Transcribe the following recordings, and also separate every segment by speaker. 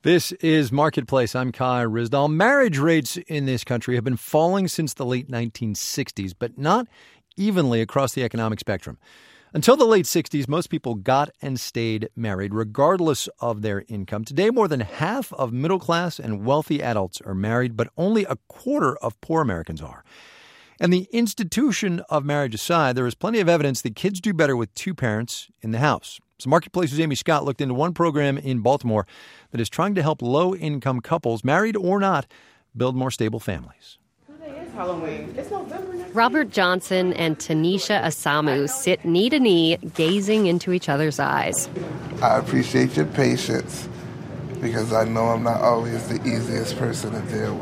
Speaker 1: This is Marketplace. I'm Kai Ryssdal. Marriage rates in this country have been falling since the late 1960s, but not evenly across the economic spectrum. Until the late 60s, most people got and stayed married, regardless of their income. Today, more than half of middle-class and wealthy adults are married, but only a quarter of poor Americans are. And the institution of marriage aside, there is plenty of evidence that kids do better with two parents in the house. So Marketplace's Amy Scott looked into one program in Baltimore that is trying to help low-income couples, married or not, build more stable families.
Speaker 2: Today is Halloween. It's November next
Speaker 3: Robert Johnson and Tanisha Asamu sit knee to knee, gazing into each other's eyes.
Speaker 4: I appreciate your patience because I know I'm not always the easiest person to deal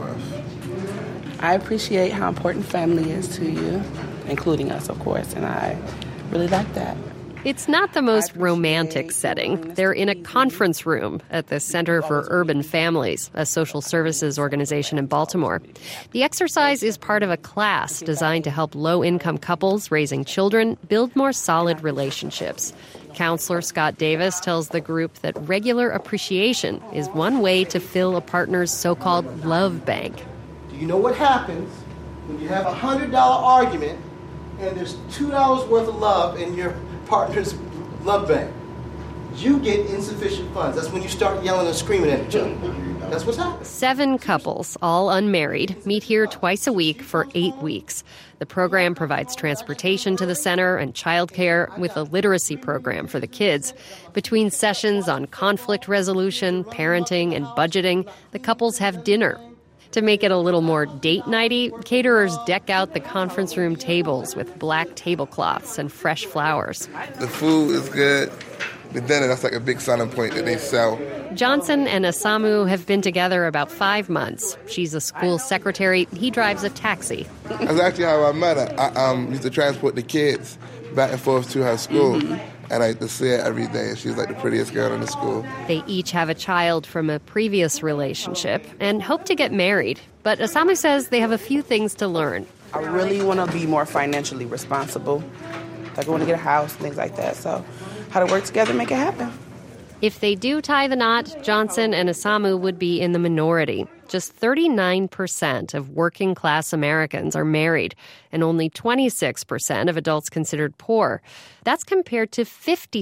Speaker 4: with.
Speaker 2: I appreciate how important family is to you, including us, of course, and I really like that.
Speaker 3: It's not the most romantic setting. They're in a conference room at the Center for Urban Families, a social services organization in Baltimore. The exercise is part of a class designed to help low-income couples raising children build more solid relationships. Counselor Scott Davis tells the group that regular appreciation is one way to fill a partner's so-called love bank.
Speaker 5: Do you know what happens when you have a $100 argument and there's $2 worth of love in your partner's love bank? You get insufficient funds. That's when you start yelling and screaming at each other. That's what's happening. 7
Speaker 3: couples, all unmarried, meet here twice a week for 8 weeks. The program provides transportation to the center and childcare with a literacy program for the kids. Between sessions on conflict resolution, parenting, and budgeting, the couples have dinner. To make it a little more date nighty, caterers deck out the conference room tables with black tablecloths and fresh flowers.
Speaker 4: The food is good. The dinner, that's like a big selling point that they sell.
Speaker 3: Johnson and Asamu have been together about 5 months. She's a school secretary. He drives a taxi.
Speaker 4: That's actually how I met her. I used to transport the kids back and forth to her school. And I used to see her every day, and she's like the prettiest girl in the school.
Speaker 3: They each have a child from a previous relationship and hope to get married. But Asamu says they have a few things to learn.
Speaker 2: I really want to be more financially responsible. Like I want to get a house, things like that. So how to work together, make it happen.
Speaker 3: If they do tie the knot, Johnson and Asamu would be in the minority. Just 39% of working-class Americans are married, and only 26% of adults considered poor. That's compared to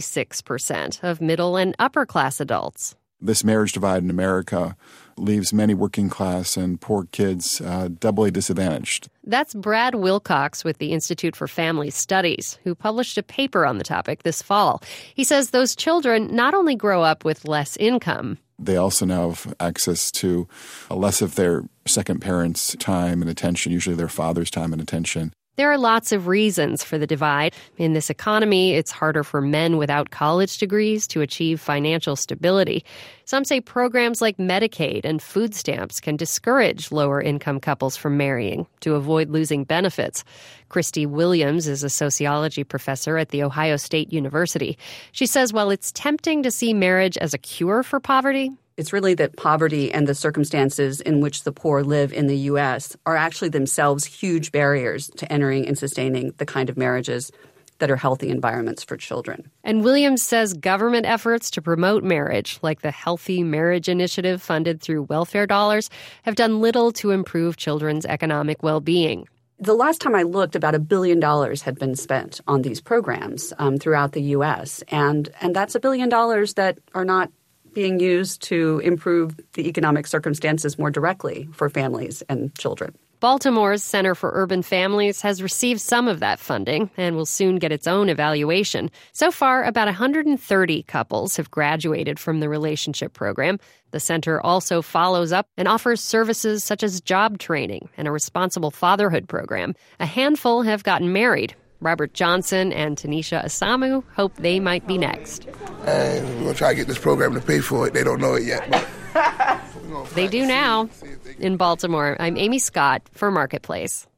Speaker 3: 56% of middle and upper-class adults.
Speaker 6: This marriage divide in America leaves many working-class and poor kids doubly disadvantaged.
Speaker 3: That's Brad Wilcox with the Institute for Family Studies, who published a paper on the topic this fall. He says those children not only grow up with less income,
Speaker 6: they also now have access to less of their second parents' time and attention, usually their father's time and attention.
Speaker 3: There are lots of reasons for the divide. In this economy, it's harder for men without college degrees to achieve financial stability. Some say programs like Medicaid and food stamps can discourage lower-income couples from marrying to avoid losing benefits. Christy Williams is a sociology professor at The Ohio State University. She says while it's tempting to see marriage as a cure for poverty,
Speaker 7: it's really that poverty and the circumstances in which the poor live in the U.S. are actually themselves huge barriers to entering and sustaining the kind of marriages that are healthy environments for children.
Speaker 3: And Williams says government efforts to promote marriage, like the Healthy Marriage Initiative funded through welfare dollars, have done little to improve children's economic well-being.
Speaker 7: The last time I looked, about $1 billion had been spent on these programs throughout the U.S., and that's $1 billion that are not being used to improve the economic circumstances more directly for families and children.
Speaker 3: Baltimore's Center for Urban Families has received some of that funding and will soon get its own evaluation. So far, about 130 couples have graduated from the relationship program. The center also follows up and offers services such as job training and a responsible fatherhood program. A handful have gotten married. Robert Johnson and Tanisha Asamu hope they might be next.
Speaker 4: And we're going to try to get this program to pay for it. They don't know it yet.
Speaker 3: They do now. In Baltimore, I'm Amy Scott for Marketplace.